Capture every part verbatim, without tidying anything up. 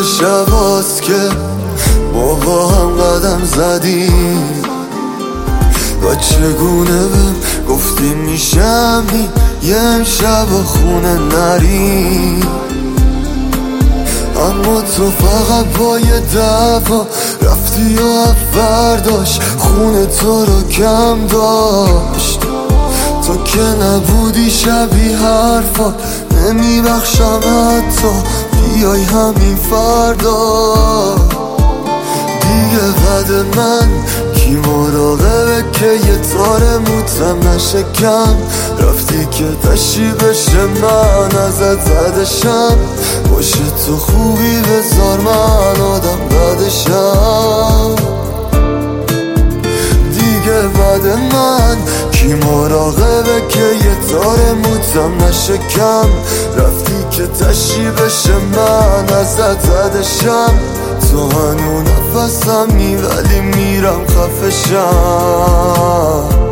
همه شباست که ما با هم قدم زدیم و چگونه بهم گفتی میشم یه امشب خونه نریم، اما تو فقط با یه دفعه رفتی و فرداش خونه تو رو کم داشت. تو که نبودی شبیه حرفات نمیبخشم حتی بیای همین فردا. دیگه بعد من کی مراقبه که یه تار موتم نشکم، رفتی که تشی بشه من ازت زدشم، باشه تو خوبی بذار من آدم بدشم. دیگه بعد من کی مراقبه که یه تار موتم نشکم، رفتی که تشی بشه من ازت زدشم، تو هنو نفسمی ولی میرم خفشم.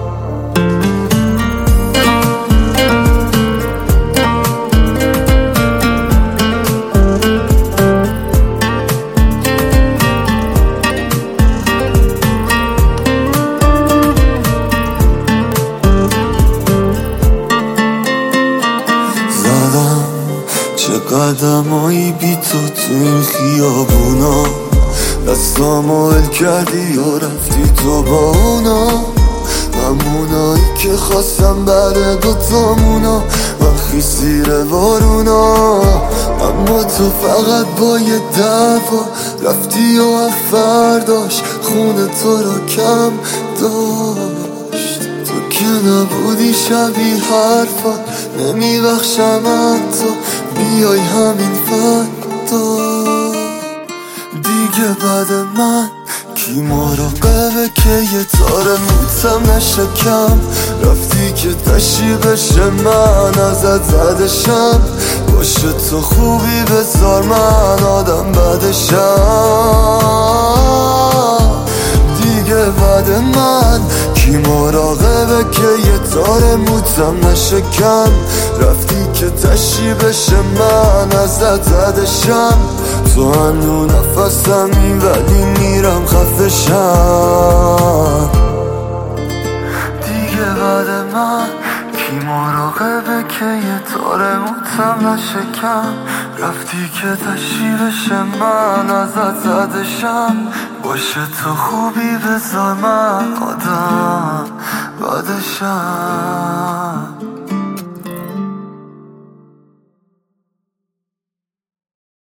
چه قدمایی بی تو تو این خیابونا، دستامو ول کردی و رفتی تو با اونا، همونایی که خواستم بعد دوتامونا من خیسیر بارونا، اما تو فقط با یه دفعه رفتی و فرداش خونه تو رو کم داشت. تو که نبودی شبیه حرفات نمیبخشم حتی بیای همین فردا. دیگه بعد من کی مراقبه که یه تار موتم نشکم، رفتی که تشی بشه من ازت زدشم، باشه تو خوبی بذار من آدم بدشم. دیگه بعد من کی مراقبه که یه تار موتم نشکم، رفتی که تشی بشه من ازت زدشم، تو هنو نفسمی ولی میرم خفشم. دیگه بعد من کی مراقبه که یه تار موتم نشکم، رفتی که تشی بشه من ازت زدشم، باشه تو خوبی بذار من آدم بدشم.